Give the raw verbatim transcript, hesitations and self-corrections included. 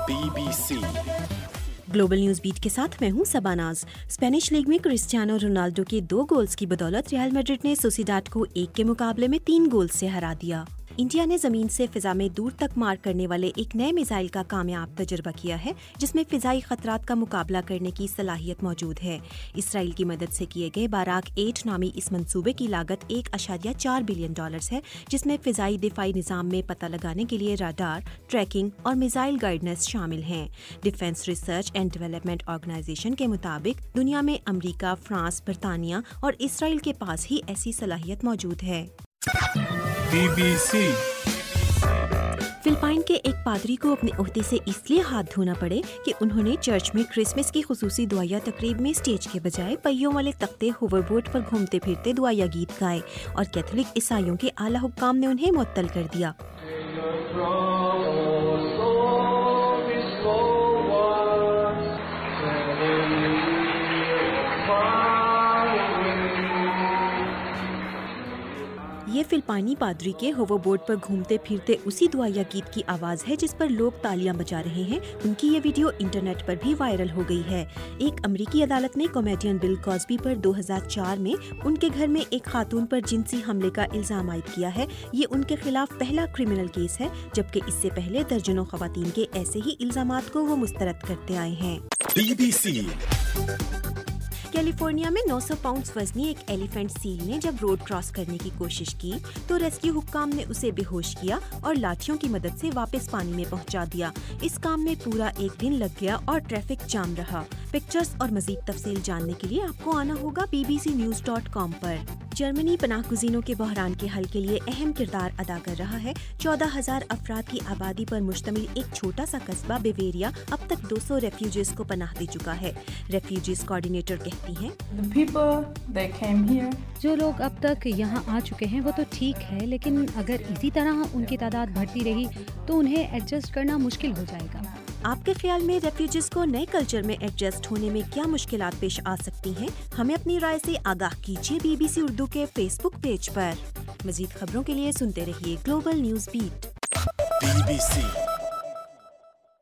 Be B C global news beat کے ساتھ میں ہوں سباناز۔ اسپینش لیگ میں کرسٹیانو رونالڈو کے دو گولز کی بدولت ریال میڈرڈ نے سوسیڈاد کو ایک کے مقابلے میں تین گول سے ہرا دیا۔ انڈیا نے زمین سے فضا میں دور تک مار کرنے والے ایک نئے میزائل کا کامیاب تجربہ کیا ہے، جس میں فضائی خطرات کا مقابلہ کرنے کی صلاحیت موجود ہے۔ اسرائیل کی مدد سے کیے گئے باراک ایٹ نامی اس منصوبے کی لاگت ایک اشاریہ چار بلین ڈالرز ہے، جس میں فضائی دفاعی نظام میں پتہ لگانے کے لیے راڈار، ٹریکنگ اور میزائل گائیڈنس شامل ہیں۔ Defence Research and Development Organisation کے مطابق دنیا میں امریکہ، فرانس، برطانیہ اور اسرائیل کے پاس ہی ایسی صلاحیت موجود ہے۔ بی بی سی فلپائن کے ایک پادری کو اپنے عہدے سے اس لیے ہاتھ دھونا پڑے کہ انہوں نے چرچ میں کرسمس کی خصوصی دعائیہ تقریب میں اسٹیج کے بجائے پہیوں والے تختے ہوور بورڈ پر گھومتے پھرتے دعائیہ گیت گائے اور کیتھولک عیسائیوں کے اعلیٰ حکام نے انہیں معطل کر دیا۔ یہ فلپائنی پادری کے ہوور بورڈ پر گھومتے پھرتے اسی دعائیہ گیت کی آواز ہے جس پر لوگ تالیاں بجا رہے ہیں۔ ان کی یہ ویڈیو انٹرنیٹ پر بھی وائرل ہو گئی ہے۔ ایک امریکی عدالت نے کامیڈین بل کاسبی پر دو ہزار چار میں ان کے گھر میں ایک خاتون پر جنسی حملے کا الزام عائد کیا ہے۔ یہ ان کے خلاف پہلا کرمنل کیس ہے، جبکہ اس سے پہلے درجنوں خواتین کے ایسے ہی الزامات کو وہ مسترد کرتے آئے ہیں۔ بی بی سی کیلیفورنیا میں نو سو پاؤنڈز وزنی ایک ایلیفینٹ سیل نے جب روڈ کراس کرنے کی کوشش کی تو ریسکیو حکام نے اسے بے ہوش کیا اور لاٹھیوں کی مدد سے واپس پانی میں پہنچا دیا۔ اس کام میں پورا ایک دن لگ گیا اور ٹریفک جام رہا۔ پکچرز اور مزید تفصیل جاننے کے لیے آپ کو آنا ہوگا B B C news dot com پر۔ جرمنی پناہ گزینوں کے بحران کے حل کے لیے اہم کردار ادا کر رہا ہے۔ چودہ ہزار افراد کی آبادی پر مشتمل ایک چھوٹا سا قصبہ بیویریا اب تک دو سو ریفیوجیز کو پناہ دے چکا ہے۔ ریفیوجیز کوآرڈینیٹر کہتی ہیں، جو لوگ اب تک یہاں آ چکے ہیں وہ تو ٹھیک ہے، لیکن اگر اسی طرح ان کی تعداد بڑھتی رہی تو انہیں ایڈجسٹ کرنا مشکل ہو جائے گا۔ آپ کے خیال میں ریفیوجیز کو نئے کلچر میں ایڈجسٹ ہونے میں کیا مشکلات پیش آ سکتی ہیں؟ ہمیں اپنی رائے سے آگاہ کیجیے بی بی سی اردو کے فیس بک پیج پر۔ مزید خبروں کے لیے سنتے رہیے global news beat. B B سی